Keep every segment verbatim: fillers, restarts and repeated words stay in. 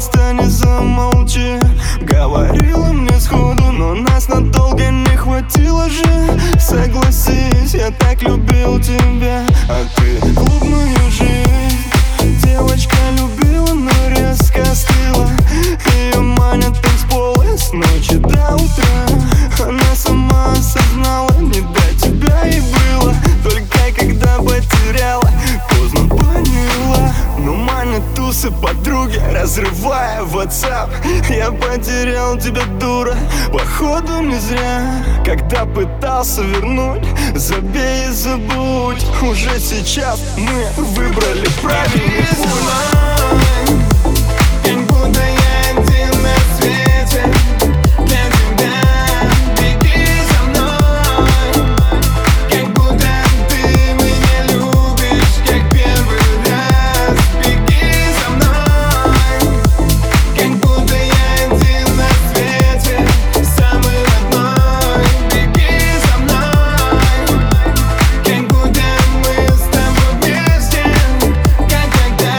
отстань и замолчи. Говорила мне сходу, но нас надолго не хватило же. Согласись, я так любил тебя, а ты клубную жизнь. Девочка любила, но резко остыла. Ее манят танцполы с ночи до утра. Она сама осознала, не до тебя ей было. Только когда потеряла, поздно поняла. Но манят тусы подруги, разрывая WhatsApp. Я потерял тебя, дура, походу не зря. Когда пытался вернуть, забей и забудь. Уже сейчас мы выбрали правильный путь. Как будто я один на свете. Для тебя беги за мной. Как будто ты меня любишь, как первый раз. Беги за мной. Как будто я один на свете, самый родной. Беги за мной. Как будто мы с тобой вместе, как тогда.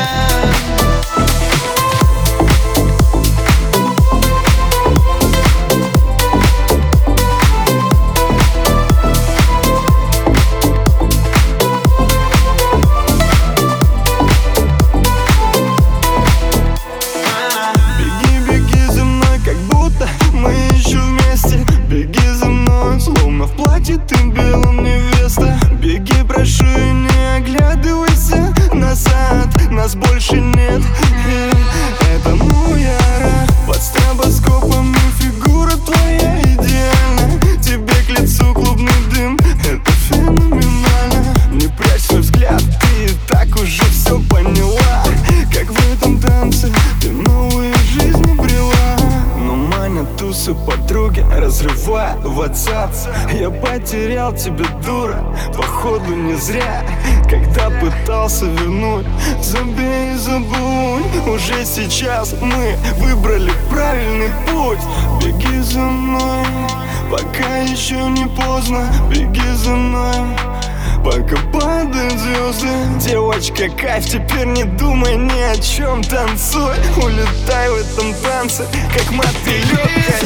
Беги, беги за мной, как будто мы еще вместе. Беги за мной, словно в платье ты белом невеста. Беги, прошу, и не оглядывайся назад, нас больше нет. Это мой рад. Под стробоскопом и фигура твоя идеальна. Тебе к лицу клубный дым, это феноменально. Не прячь свой взгляд, ты и так уже все поняла. Как в этом танце ты новую жизнь обрела. Но манят тусы подруги, разрывая WhatsApp. Я потерял тебя, дура, походу не зря. Когда пытался вернуть, забей и забудь. Уже сейчас мы выбрали правильный путь. Беги за мной, пока еще не поздно. Беги за мной, пока падают звезды. Девочка, кайф, теперь не думай ни о чем. Танцуй, улетай в этом танце, как мотылек.